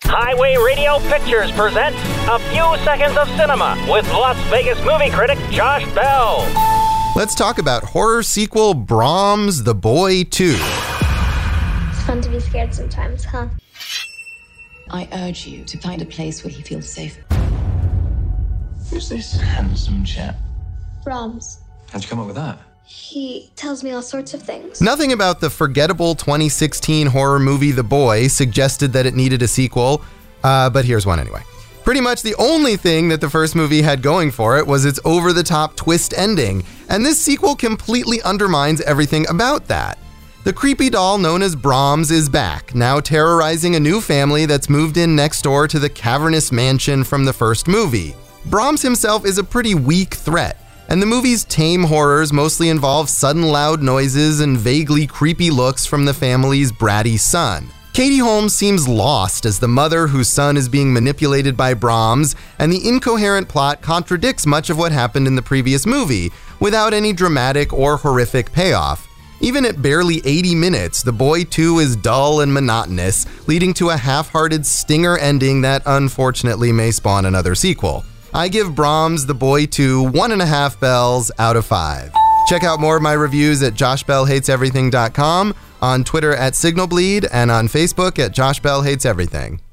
Highway Radio Pictures presents A Few Seconds of Cinema with Las Vegas movie critic Josh Bell. Let's talk about horror sequel Brahms The Boy 2. It's fun to be scared sometimes, huh? I urge you to find a place where he feels safe. Who's this handsome chap? Brahms. How'd you come up with that? He tells me all sorts of things. Nothing about the forgettable 2016 horror movie The Boy suggested that it needed a sequel, but here's one anyway. Pretty much the only thing that the first movie had going for it was its over-the-top twist ending, and this sequel completely undermines everything about that. The creepy doll known as Brahms is back, now terrorizing a new family that's moved in next door to the cavernous mansion from the first movie. Brahms himself is a pretty weak threat, and the movie's tame horrors mostly involve sudden loud noises and vaguely creepy looks from the family's bratty son. Katie Holmes seems lost as the mother whose son is being manipulated by Brahms, and the incoherent plot contradicts much of what happened in the previous movie, without any dramatic or horrific payoff. Even at barely 80 minutes, The Boy 2 is dull and monotonous, leading to a half-hearted stinger ending that unfortunately may spawn another sequel. I give Brahms The Boy 2 1.5 bells out of 5. Check out more of my reviews at joshbellhateseverything.com, on Twitter at SignalBleed, and on Facebook at Josh Bell Hates Everything.